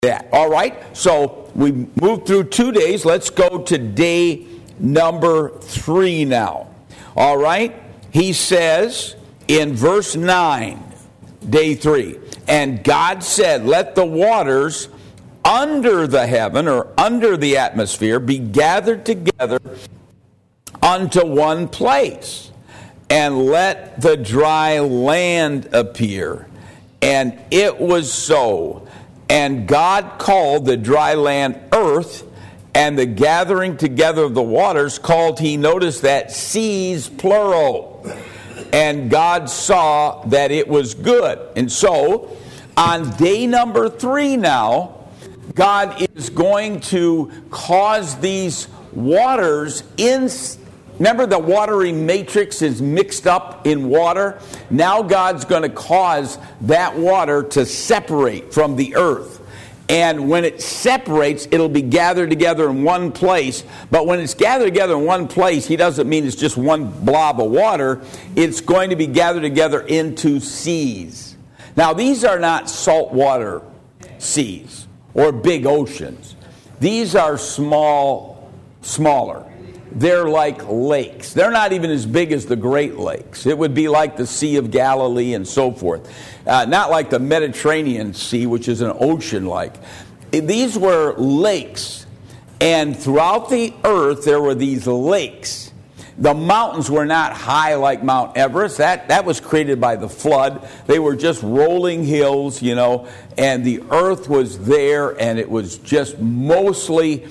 that. All right, so we moved through 2 days. Let's go to day number 3 now. All right, he says in verse 9, day 3, and God said, let the waters under the heaven or under the atmosphere be gathered together unto one place, and let the dry land appear. And it was so. And God called the dry land earth, and the gathering together of the waters called he, notice that, seas, plural. And God saw that it was good. And so, on day number 3 now, God is going to cause these waters in. Remember, the watery matrix is mixed up in water. Now God's going to cause that water to separate from the earth. And when it separates, it'll be gathered together in one place. But when it's gathered together in one place, he doesn't mean it's just one blob of water. It's going to be gathered together into seas. Now, these are not saltwater seas or big oceans. These are smaller. They're like lakes. They're not even as big as the Great Lakes. It would be like the Sea of Galilee and so forth. Not like the Mediterranean Sea, which is an ocean-like. These were lakes. And throughout the earth, there were these lakes. The mountains were not high like Mount Everest. That was created by the flood. They were just rolling hills, and the earth was there, and it was just mostly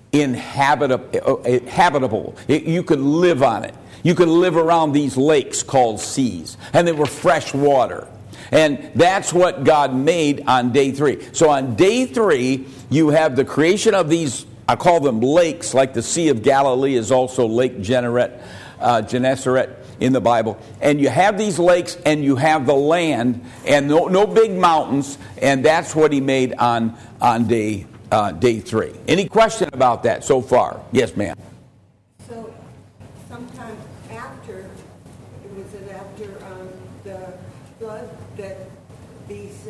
habitable. You could live on it. You could live around these lakes called seas, and they were fresh water. And that's what God made on day 3. So on day 3, you have the creation of these, I call them lakes, like the Sea of Galilee is also Lake Gennesaret in the Bible. And you have these lakes, and you have the land, and no big mountains, and that's what he made on day 3. Any question about that so far? Yes, ma'am. So, sometime after the flood that these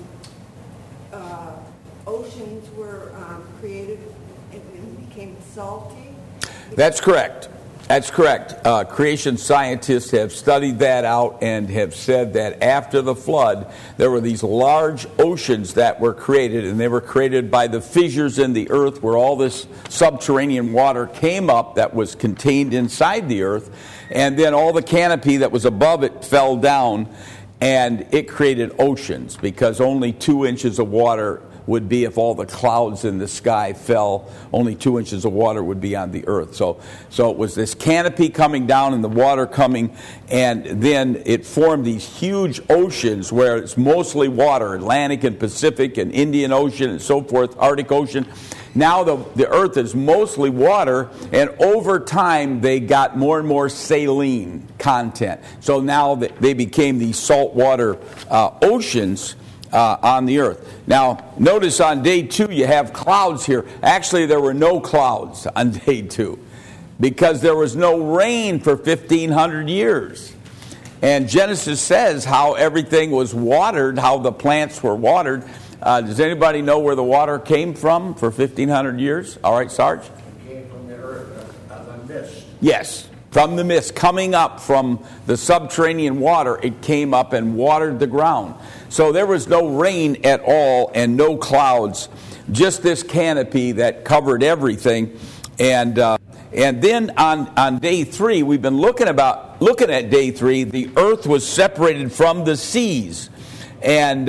oceans were created and became salty? That's correct. That's correct. Creation scientists have studied that out and have said that after the flood, there were these large oceans that were created, and they were created by the fissures in the earth where all this subterranean water came up that was contained inside the earth, and then all the canopy that was above it fell down, and it created oceans because only 2 inches of water would be, if all the clouds in the sky fell, only 2 inches of water would be on the earth. So it was this canopy coming down and the water coming, and then it formed these huge oceans where it's mostly water, Atlantic and Pacific and Indian Ocean and so forth, Arctic Ocean. Now the earth is mostly water, and over time they got more and more saline content. So now they became these saltwater oceans on the earth. Now, notice on day 2 you have clouds here. Actually, there were no clouds on day 2 because there was no rain for 1,500 years. And Genesis says how everything was watered, how the plants were watered. Does anybody know where the water came from for 1,500 years? All right, Sarge? It came from the earth, the mist. Yes. From the mist, coming up from the subterranean water, it came up and watered the ground. So there was no rain at all and no clouds, just this canopy that covered everything. And then on day 3, we've been looking at day 3. The earth was separated from the seas, and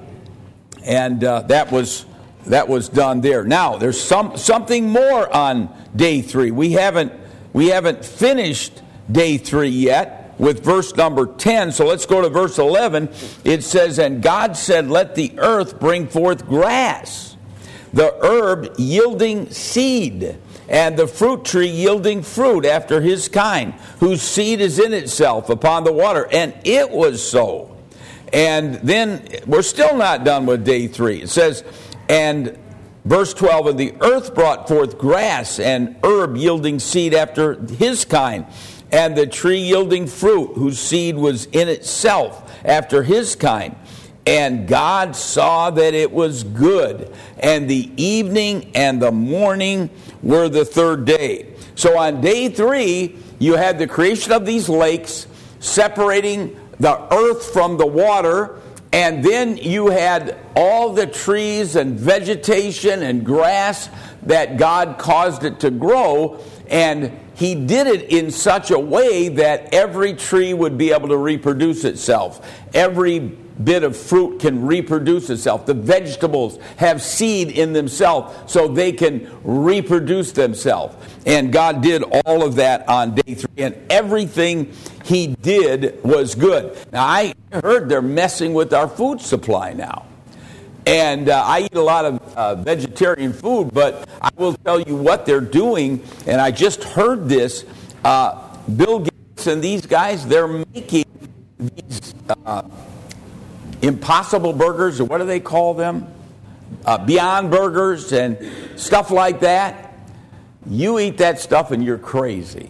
that was done there. Now there's something more on day 3. We haven't finished day 3 yet with verse number 10. So let's go to verse 11. It says, and God said, let the earth bring forth grass, the herb yielding seed, and the fruit tree yielding fruit after his kind, whose seed is in itself upon the water. And it was so. And then we're still not done with day 3. It says, and verse 12, and the earth brought forth grass and herb yielding seed after his kind, and the tree yielding fruit, whose seed was in itself after his kind. And God saw that it was good. And the evening and the morning were the third day. So on day 3, you had the creation of these lakes, separating the earth from the water. And then you had all the trees and vegetation and grass that God caused it to grow. And He did it in such a way that every tree would be able to reproduce itself. Every bit of fruit can reproduce itself. The vegetables have seed in themselves so they can reproduce themselves. And God did all of that on day 3. And everything He did was good. Now, I heard they're messing with our food supply now. And I eat a lot of vegetarian food, but I will tell you what they're doing. And I just heard this. Bill Gates and these guys, they're making these Impossible Burgers, or what do they call them? Beyond Burgers and stuff like that. You eat that stuff and you're crazy.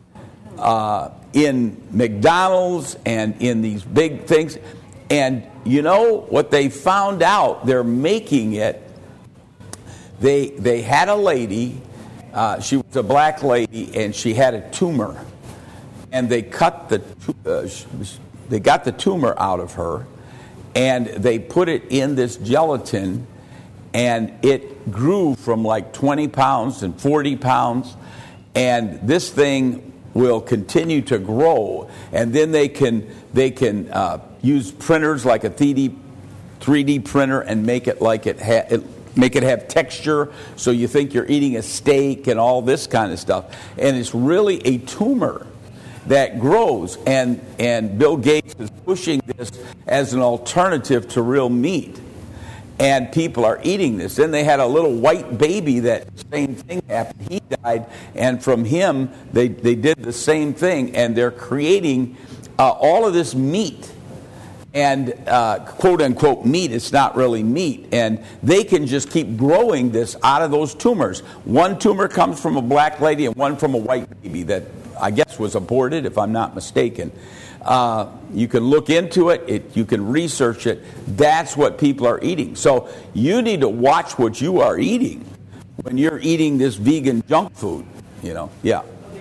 In McDonald's and in these big things. And you know what they found out? They're making it. They had a lady, she was a black lady, and she had a tumor. And they got the tumor out of her. And they put it in this gelatin, and it grew from like 20 pounds and 40 pounds. And this thing will continue to grow. And then they can use printers like a 3D printer and make it like make it have texture, so you think you're eating a steak and all this kind of stuff. And it's really a tumor that grows, and Bill Gates is pushing this as an alternative to real meat, and people are eating this. Then they had a little white baby that same thing happened. He died, and from him they did the same thing, and they're creating all of this meat, and quote unquote meat. It's not really meat, and they can just keep growing this out of those tumors. One tumor comes from a black lady and one from a white baby that I guess was aborted, if I'm not mistaken. You can look into it. You can research it. That's what people are eating. So you need to watch what you are eating when you're eating this vegan junk food. You know, yeah.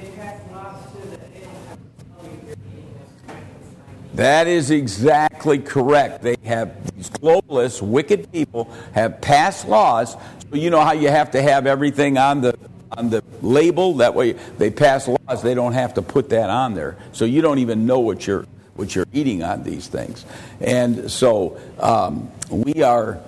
That is exactly correct. They have, these globalists, wicked people, have passed laws. So you know how you have to have everything on the label. That way they pass laws, they don't have to put that on there, so you don't even know what you're eating on these things. And so we are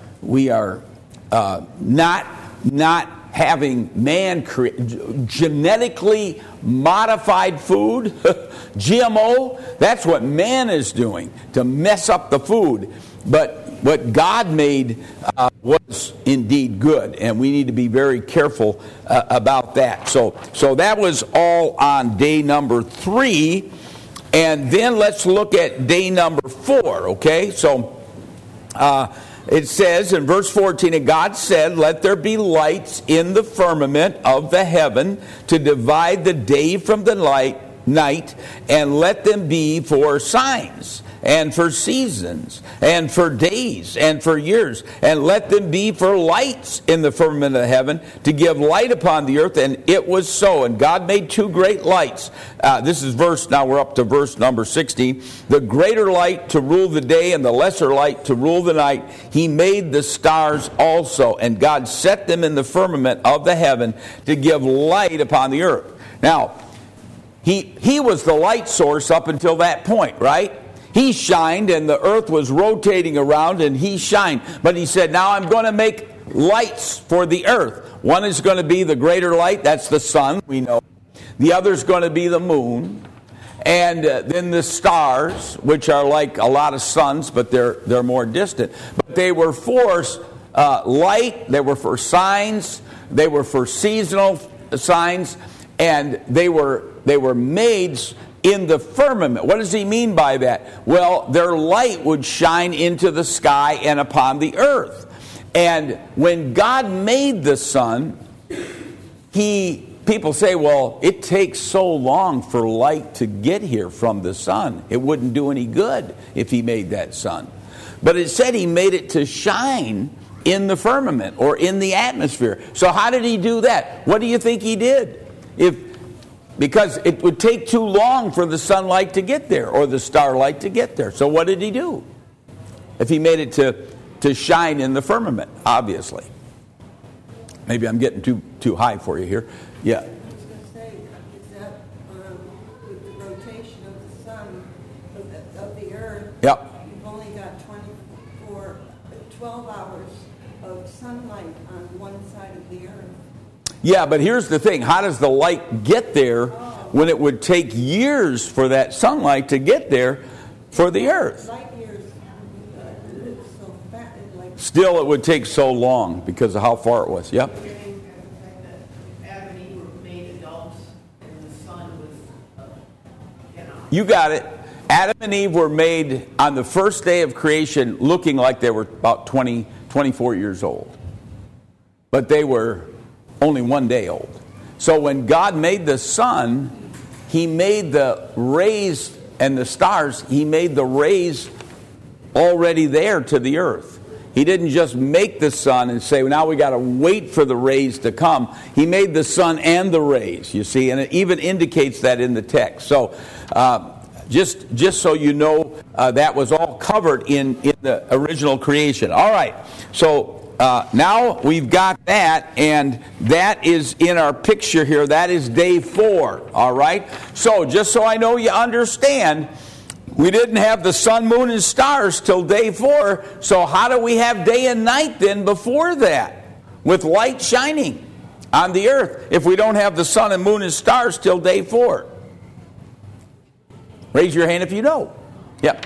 not having genetically modified food. GMO, that's what man is doing to mess up the food. But what God made was indeed good, and we need to be very careful about that. So that was all on day number 3, and then let's look at day number 4. Okay, so it says in verse 14, and God said, "Let there be lights in the firmament of the heaven to divide the day from the night, and let them be for signs, and for seasons, and for days, and for years, and let them be for lights in the firmament of heaven, to give light upon the earth." And it was so. And God made 2 great lights. Now we're up to verse number 16. "The greater light to rule the day, and the lesser light to rule the night. He made the stars also. And God set them in the firmament of the heaven to give light upon the earth." Now, He was the light source up until that point, right? He shined, and the earth was rotating around, and He shined. But He said, now I'm going to make lights for the earth. One is going to be the greater light. That's the sun, we know. The other is going to be the moon. And then the stars, which are like a lot of suns, but they're more distant. But they were for light. They were for signs. They were for seasonal signs. And they were made in the firmament. What does He mean by that? Well, their light would shine into the sky and upon the earth. And when God made the sun, people say, well, it takes so long for light to get here from the sun. It wouldn't do any good if He made that sun. But it said he made it to shine in the firmament or in the atmosphere. So how did he do that? What do you think he did? Because it would take too long for the sunlight to get there or the starlight to get there. So what did he do? If he made it to shine in the firmament, obviously. Maybe I'm getting too high for you here. Yeah. I was going to say, is that with the rotation of the sun, of the earth, Yep. you've only got 12 hours of sunlight on one side of the earth. Yeah, but here's the thing. How does the light get there when it would take years for that sunlight to get there for the earth? Light years, so fast, like... Still, it would take so long because of how far it was. Yep. Adam and Eve were made adults, and the sun was, You got it. Adam and Eve were made on the first day of creation looking like they were about 24 years old. But they were only 1 day old. So when God made the sun, he made the rays and the stars, he made the rays already there to the earth. He didn't just make the sun and say, well, now we got to wait for the rays to come. He made the sun and the rays, you see, and it even indicates that in the text. So just so you know, that was all covered in the original creation. All right, so now we've got that, and that is in our picture here. That is day 4, all right? So just so I know you understand, we didn't have the sun, moon, and stars till day 4. So how do we have day and night then before that? With light shining on the earth if we don't have the sun and moon and stars till day 4? Raise your hand if you know. Yep.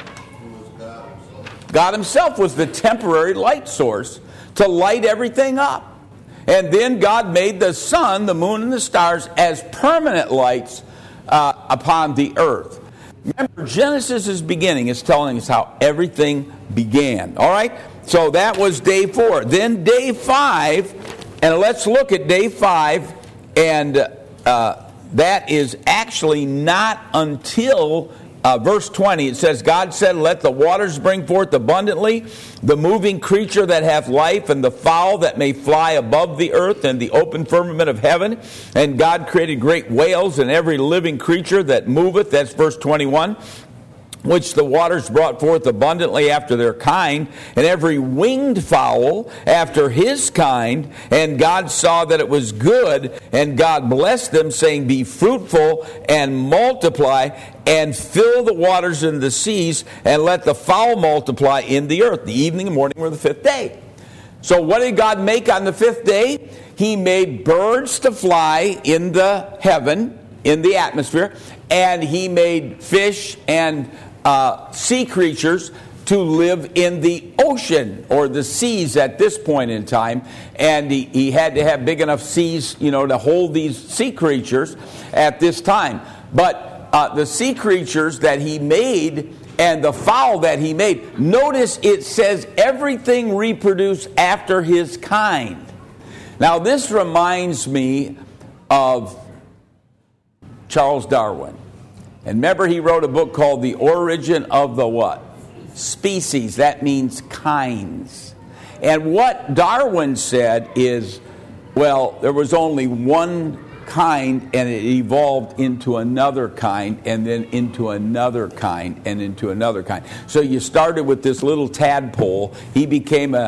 God himself was the temporary light source to light everything up. And then God made the sun, the moon, and the stars as permanent lights upon the earth. Remember, Genesis' beginning is telling us how everything began. All right? So that was day 4. Then day 5, and let's look at day 5, and that is actually not until verse 20. It says, God said, let the waters bring forth abundantly the moving creature that hath life, and the fowl that may fly above the earth, and the open firmament of heaven. And God created great whales and every living creature that moveth. That's verse 21. Which the waters brought forth abundantly after their kind, and every winged fowl after his kind. And God saw that it was good, and God blessed them, saying, be fruitful and multiply, and fill the waters in the seas, and let the fowl multiply in the earth. The evening and morning were the 5th day. So what did God make on the 5th day? He made birds to fly in the heaven, in the atmosphere, and he made fish and sea creatures to live in the ocean or the seas at this point in time. And he had to have big enough seas, to hold these sea creatures at this time. But the sea creatures that he made and the fowl that he made, notice it says everything reproduced after his kind. Now this reminds me of Charles Darwin. And remember, he wrote a book called The Origin of the what? Species. That means kinds. And what Darwin said is, well, there was only one kind, and it evolved into another kind, and then into another kind, and into another kind. So you started with this little tadpole. He became a